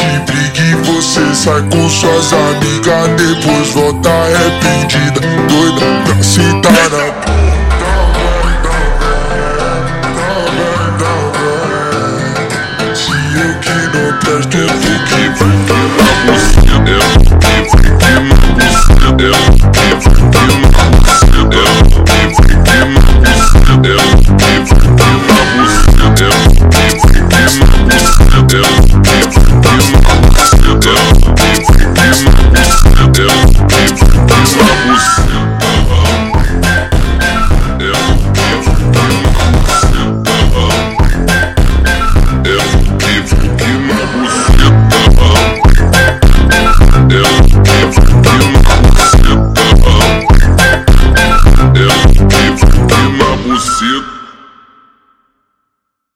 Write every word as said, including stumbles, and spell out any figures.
te briga e você sai com suas amigas, depois volta arrependida, doida pra sentar na puta. Se eu que não presto, é tu que vai.